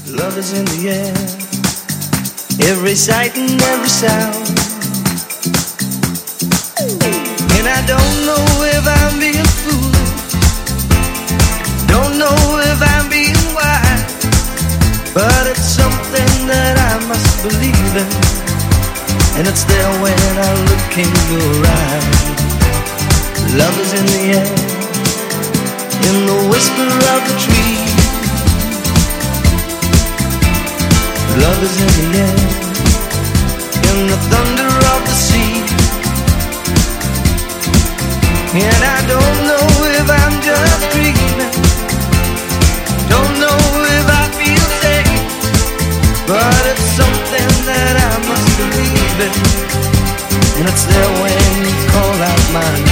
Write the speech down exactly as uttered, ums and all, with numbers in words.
Love is in the air, every sight and every sound. And I don't know if I'm being foolish, don't know if I'm being wise, but it's something that I must believe in, and it's there when I look in your eyes. Love is in the air, in the whisper of the tree. Love is in the air, in the thunder of the sea. And I don't know if I'm just dreaming, don't know if I feel safe, but it's something that I must believe in, and it's there when you call out my name.